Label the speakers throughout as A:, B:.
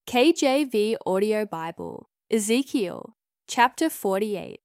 A: KJV Audio Bible, Ezekiel, chapter 48.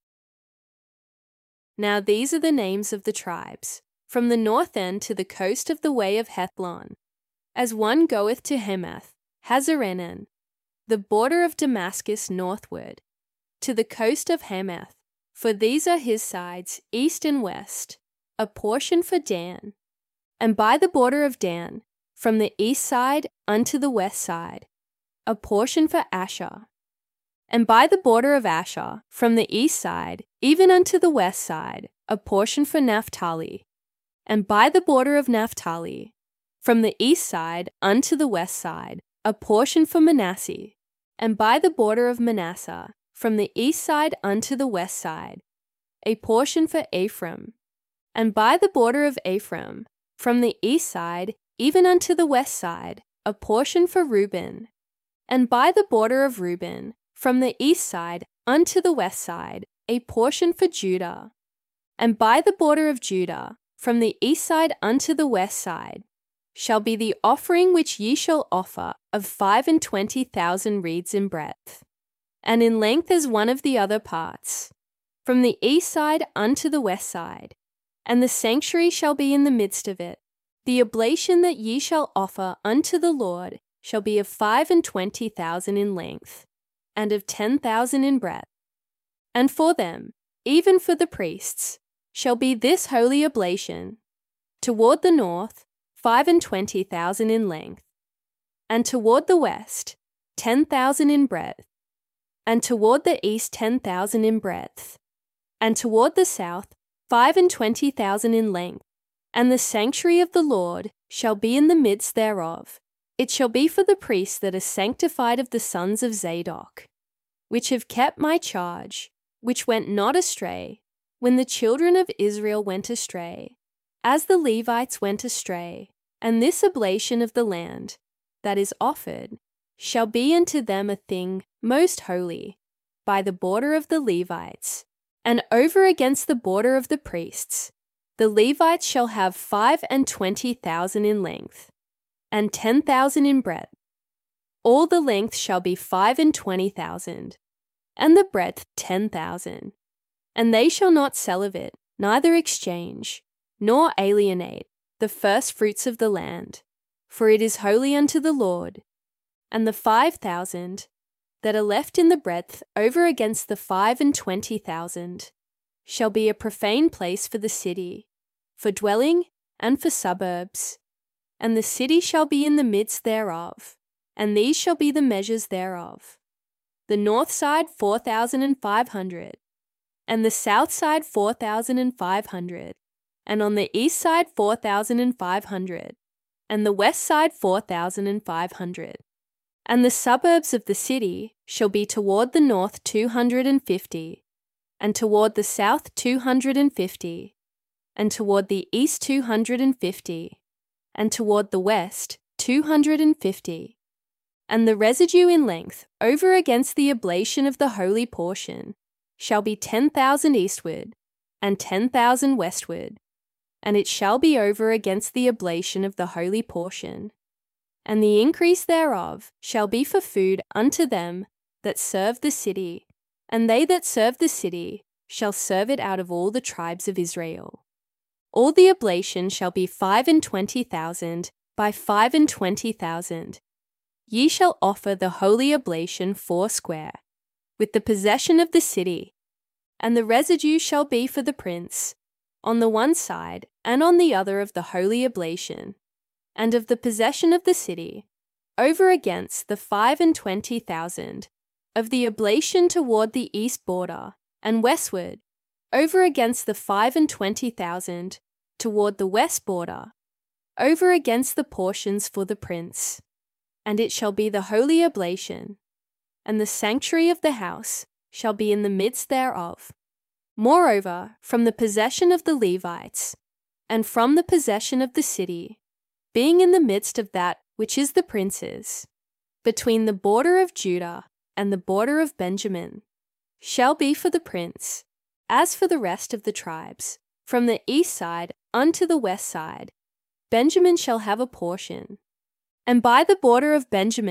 A: Now these are the names of the tribes, from the north end to the coast of the way of Hethlon, as one goeth to Hemath, Hazarenan, the border of Damascus northward, to the coast of Hamath, for these are his sides, east and west, a portion for Dan, and by the border of Dan, from the east side unto the west side, a portion for Asher, and by the border of Asher, from the east side, even unto the west side, a portion for Naphtali, and by the border of Naphtali, from the east side unto the west side, a portion for Manasseh, and by the border of Manasseh, from the east side unto the west side, a portion for Ephraim, and by the border of Ephraim, from the east side even unto the west side, a portion for Reuben, and by the border of Reuben, from the east side unto the west side, a portion for Judah, and by the border of Judah, from the east side unto the west side, shall be the offering which ye shall offer of 25,000 reeds in breadth, and in length as one of the other parts, from the east side unto the west side, and the sanctuary shall be in the midst of it. The oblation that ye shall offer unto the Lord shall be of 25,000 in length, and of 10,000 in breadth. And for them, even for the priests, shall be this holy oblation, toward the north 25,000 in length, and toward the west 10,000 in breadth, and toward the east 10,000 in breadth, and toward the south 25,000 in length. And the sanctuary of the Lord shall be in the midst thereof. It shall be for the priests that are sanctified of the sons of Zadok, which have kept my charge, which went not astray, when the children of Israel went astray, as the Levites went astray. And this oblation of the land that is offered shall be unto them a thing most holy, by the border of the Levites, and over against the border of the priests. The Levites shall have 25,000 in length, and 10,000 in breadth. All the length shall be 25,000, and the breadth 10,000. And they shall not sell of it, neither exchange, nor alienate the first fruits of the land, for it is holy unto the Lord. And the 5,000 that are left in the breadth over against the 25,000 shall be a profane place for the city, for dwelling and for suburbs. And the city shall be in the midst thereof, and these shall be the measures thereof. The north side 4,500, and the south side 4,500, and on the east side 4,500, and the west side 4,500. And the suburbs of the city shall be toward the north 250, and toward the south 250, and toward the east 250, and toward the west 250. And the residue in length over against the oblation of the holy portion shall be 10,000 eastward, and 10,000 westward, and it shall be over against the oblation of the holy portion. And the increase thereof shall be for food unto them that serve the city, and they that serve the city shall serve it out of all the tribes of Israel. All the oblation shall be 25,000 by 25,000. Ye shall offer the holy oblation foursquare, with the possession of the city, and the residue shall be for the prince, on the one side and on the other of the holy oblation, and of the possession of the city, over against the 25,000, of the oblation toward the east border, and westward, over against the 25,000, toward the west border, over against the portions for the prince. And it shall be the holy oblation, and the sanctuary of the house shall be in the midst thereof. Moreover, from the possession of the Levites, and from the possession of the city, being in the midst of that which is the prince's, between the border of Judah and the border of Benjamin, shall be for the prince, as for the rest of the tribes, from the east side unto the west side. Benjamin shall have a portion. And by the border of Benjamin,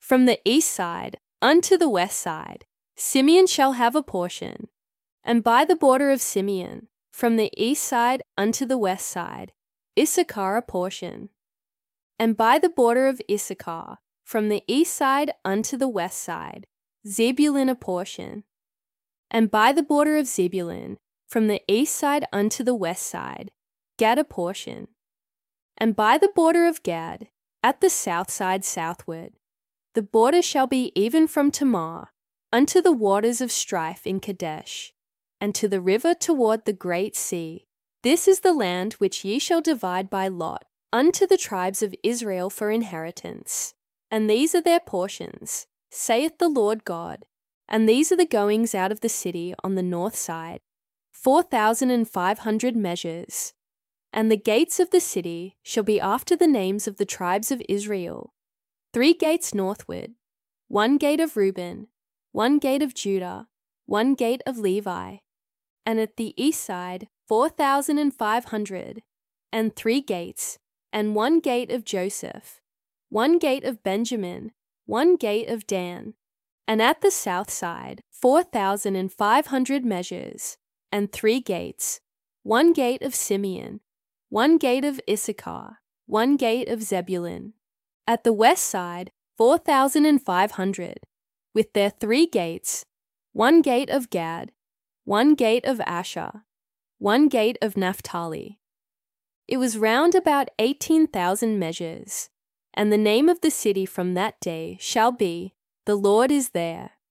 A: from the east side unto the west side, Simeon shall have a portion. And by the border of Simeon, from the east side unto the west side, Issachar a portion. And by the border of Issachar, from the east side unto the west side, Zebulun a portion. And by the border of Zebulun, from the east side unto the west side, Gad a portion. And by the border of Gad, at the south side southward, the border shall be even from Tamar unto the waters of strife in Kadesh, and to the river toward the great sea. This is the land which ye shall divide by lot unto the tribes of Israel for inheritance. And these are their portions, saith the Lord God. And these are the goings out of the city on the north side, 4,500 measures. And the gates of the city shall be after the names of the tribes of Israel, 3 gates northward, 1 gate of Reuben, 1 gate of Judah, 1 gate of Levi. And at the east side 4,500, and 3 gates, and 1 gate of Joseph, 1 gate of Benjamin, 1 gate of Dan. And at the south side 4,500 measures, and 3 gates, 1 gate of Simeon, 1 gate of Issachar, 1 gate of Zebulun. At the west side 4,500, with their 3 gates, 1 gate of Gad, 1 gate of Asher, 1 gate of Naphtali. It was round about 18,000 measures, and the name of the city from that day shall be, The Lord is there.